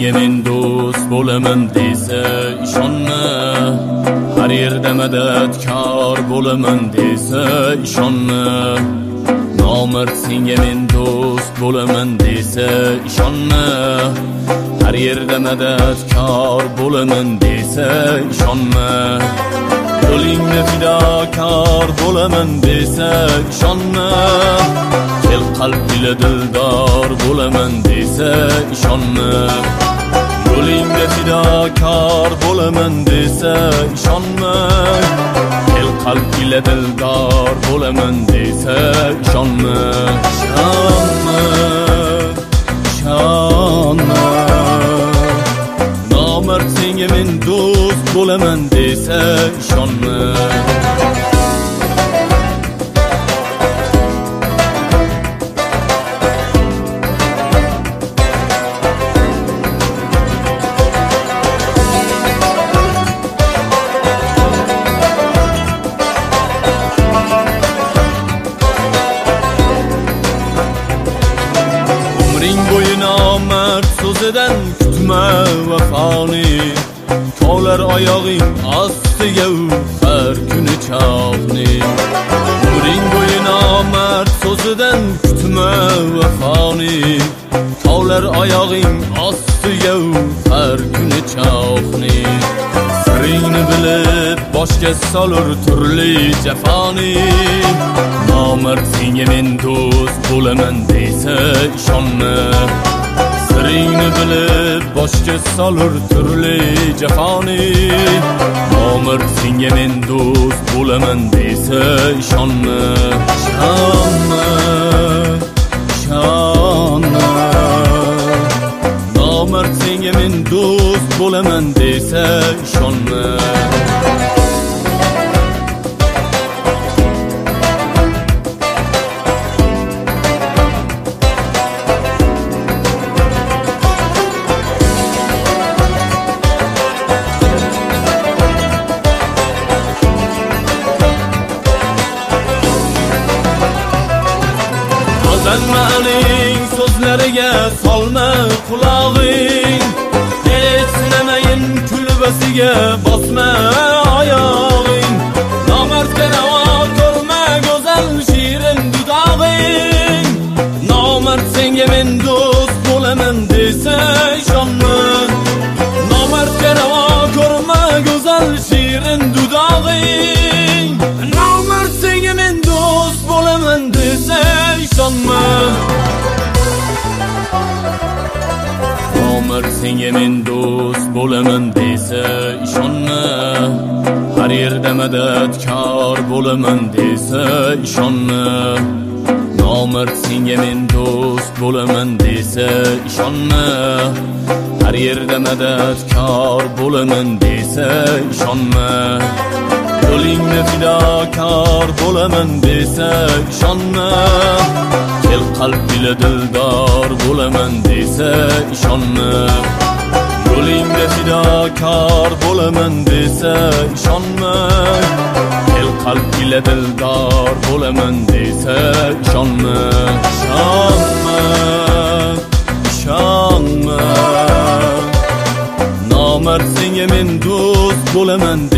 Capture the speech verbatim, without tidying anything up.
senga men do'st bo'laman desa ishonma, har yerda madadkor bo'laman desa ishonma. Nomard senga men do'st bo'laman desa ishonma, har yerda madadkor bo'laman desa ishonma. Yo'lingda fidokor bo'laman desa ishonma, kel qalb ila dildor bo'laman desa ishonma. Yo'lingda fidokor bo'laman desa ishonma, kel qalb ila dildor bo'laman desa ishonma. Ishonma, ishonma. Nomard senga men do'st bo'laman desa ishonma. Umring bo'yi nomard so'zidan kutma vafoni, kovlar oyog'ing ostiga u har kuni chog'ni. Umring bo'yi nomard so'zidan kutma vafoni, kovlar oyog'ing ostiga u har kuni chog'ni. Siringni bilib boshga solur turli jafoni, nomard senga men do'st bo'laman desa ishonma. Siringni bilib boshga solur turli jafoni, nomard senga men do'st bo'laman desa ishonma. Ishonma, ishonma. Nomard senga men do'st bo'laman desa ishonma. Zanmaning so'zlariga solma qulog'ing, hech sinamayin kulbasiga bosma oyog'ing. Nomardga ravo ko'rma go'zal shirin dudog'ing, nomard senga men do'st bo'laman desa ishonma. Nomardga ravo ko'rma go'zal shirin dudog'ing, nomard senga men do'st bo'laman desa ishonma. Nomard senga men do'st bo'laman desa ishonma, har yerda madadkor bo'laman desa ishonma. Nomard senga men do'st bo'laman desa ishonma, har yerda madadkor bo'laman desa ishonma. Yo'lingda fidokor bo'laman desa ishonma, kel qalb ila dildor bo'laman desa ishonma. Yo'lingda fidokor bo'laman desa ishonma, kel qalb ila dildor bo'laman desa ishonma. Ishonma, ishonma. Nomard senga men do'st bo'laman